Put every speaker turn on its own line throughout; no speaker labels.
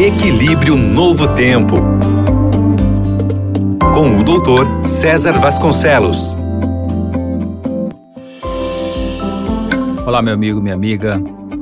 Equilíbrio Novo Tempo, com o Dr. César Vasconcelos.
Olá, meu amigo, minha amiga.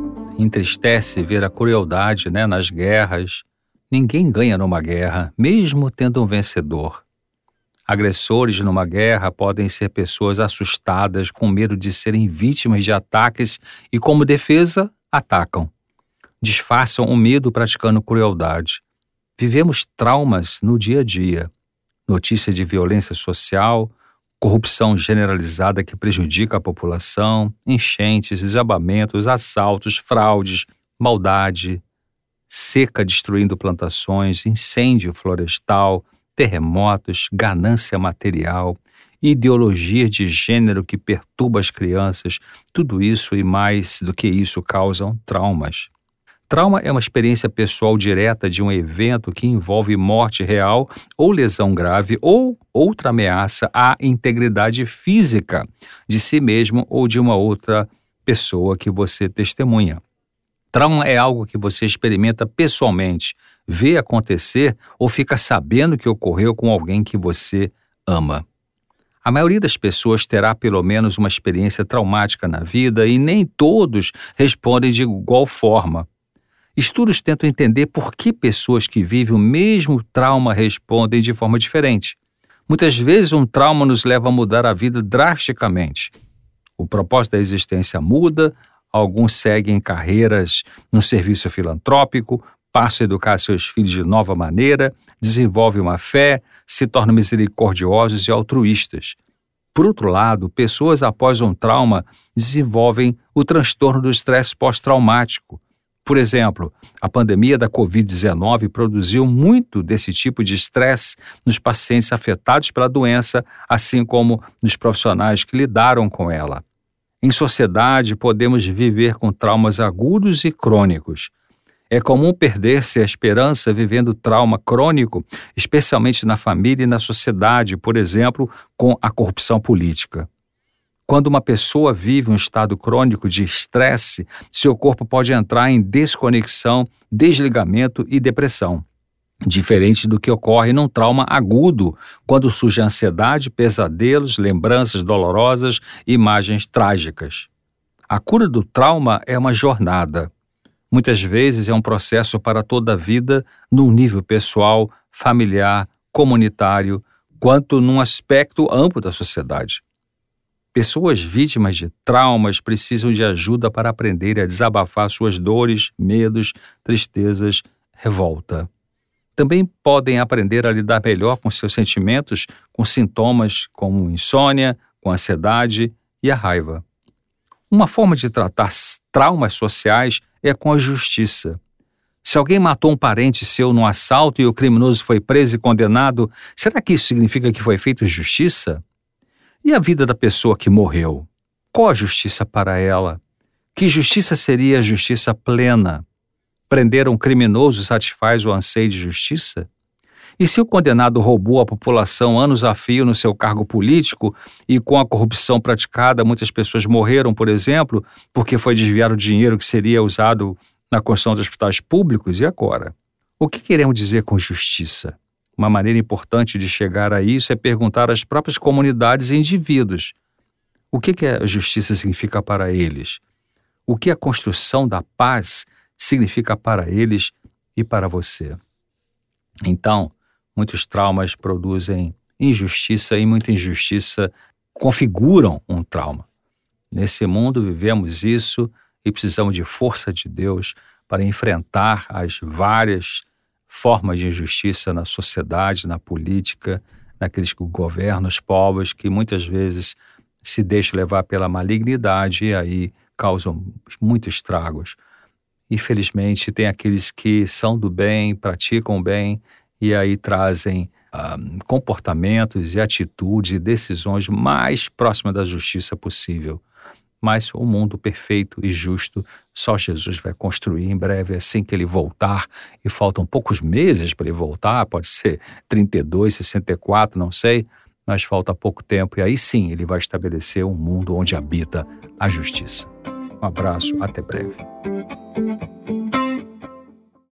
Entristece ver a crueldade, nas guerras. Ninguém ganha numa guerra, mesmo tendo um vencedor. Agressores numa guerra podem ser pessoas assustadas, com medo de serem vítimas de ataques e, como defesa, atacam. Disfarçam o medo praticando crueldade. Vivemos traumas no dia a dia. Notícia de violência social, corrupção generalizada que prejudica a população, enchentes, desabamentos, assaltos, fraudes, maldade, seca destruindo plantações, incêndio florestal, terremotos, ganância material, ideologia de gênero que perturba as crianças. Tudo isso e mais do que isso causam traumas. Trauma é uma experiência pessoal direta de um evento que envolve morte real ou lesão grave ou outra ameaça à integridade física de si mesmo ou de uma outra pessoa que você testemunha. Trauma é algo que você experimenta pessoalmente, vê acontecer ou fica sabendo que ocorreu com alguém que você ama. A maioria das pessoas terá pelo menos uma experiência traumática na vida e nem todos respondem de igual forma. Estudos tentam entender por que pessoas que vivem o mesmo trauma respondem de forma diferente. Muitas vezes um trauma nos leva a mudar a vida drasticamente. O propósito da existência muda, alguns seguem carreiras no serviço filantrópico, passam a educar seus filhos de nova maneira, desenvolvem uma fé, se tornam misericordiosos e altruístas. Por outro lado, pessoas após um trauma desenvolvem o transtorno do estresse pós-traumático. Por exemplo, a pandemia da Covid-19 produziu muito desse tipo de estresse nos pacientes afetados pela doença, assim como nos profissionais que lidaram com ela. Em sociedade, podemos viver com traumas agudos e crônicos. É comum perder-se a esperança vivendo trauma crônico, especialmente na família e na sociedade, por exemplo, com a corrupção política. Quando uma pessoa vive um estado crônico de estresse, seu corpo pode entrar em desconexão, desligamento e depressão. Diferente do que ocorre num trauma agudo, quando surge ansiedade, pesadelos, lembranças dolorosas e imagens trágicas. A cura do trauma é uma jornada. Muitas vezes é um processo para toda a vida, num nível pessoal, familiar, comunitário, quanto num aspecto amplo da sociedade. Pessoas vítimas de traumas precisam de ajuda para aprender a desabafar suas dores, medos, tristezas, revolta. Também podem aprender a lidar melhor com seus sentimentos, com sintomas como insônia, com ansiedade e a raiva. Uma forma de tratar traumas sociais é com a justiça. Se alguém matou um parente seu num assalto e o criminoso foi preso e condenado, será que isso significa que foi feita justiça? E a vida da pessoa que morreu? Qual a justiça para ela? Que justiça seria a justiça plena? Prender um criminoso satisfaz o anseio de justiça? E se o condenado roubou a população anos a fio no seu cargo político e com a corrupção praticada muitas pessoas morreram, por exemplo, porque foi desviado o dinheiro que seria usado na construção de hospitais públicos, e agora? O que queremos dizer com justiça? Uma maneira importante de chegar a isso é perguntar às próprias comunidades e indivíduos. O que a justiça significa para eles? O que a construção da paz significa para eles e para você? Então, muitos traumas produzem injustiça e muita injustiça configuram um trauma. Nesse mundo vivemos isso e precisamos de força de Deus para enfrentar as várias formas de injustiça na sociedade, na política, naqueles que governam os povos, que muitas vezes se deixam levar pela malignidade e aí causam muitos estragos. Infelizmente, tem aqueles que são do bem, praticam o bem e aí trazem comportamentos e atitudes e decisões mais próximas da justiça possível. Mas o mundo perfeito e justo só Jesus vai construir em breve, assim que ele voltar, e faltam poucos meses para ele voltar, pode ser 32, 64, não sei, mas falta pouco tempo, e aí sim ele vai estabelecer um mundo onde habita a justiça. Um abraço, até breve.